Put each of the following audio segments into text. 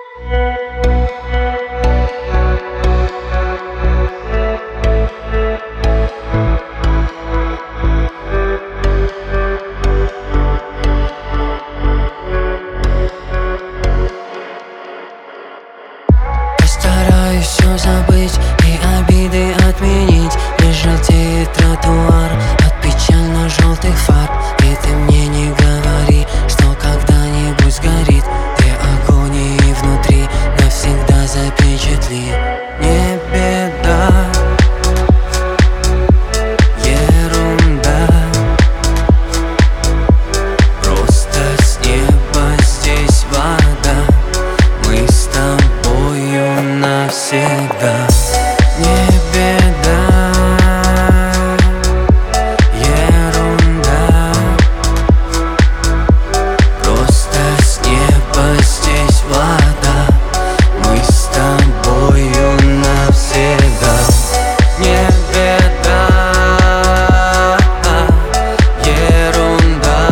Постараюсь все забыть и обиды отменить. Не желтеет тротуар от печально-желтых фар. И ты мне не говори, что когда-нибудь сгорит. Ты огонь и внутри навсегда запечатли. Не беда, ерунда. Просто с неба здесь вода. Мы с тобою навсегда. Не беда, ерунда. Просто с неба здесь вода. Мы с тобою навсегда. Не беда, ерунда.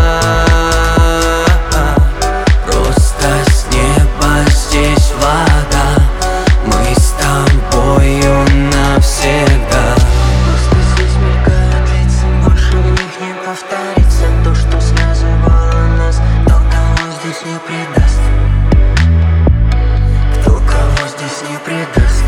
Просто с неба здесь вода. Мы с тобою навсегда. Просто здесь мелькают лица, больше в них не повторится. То, что связывало нас, кто кого здесь не предаст. Кто кого здесь не предаст.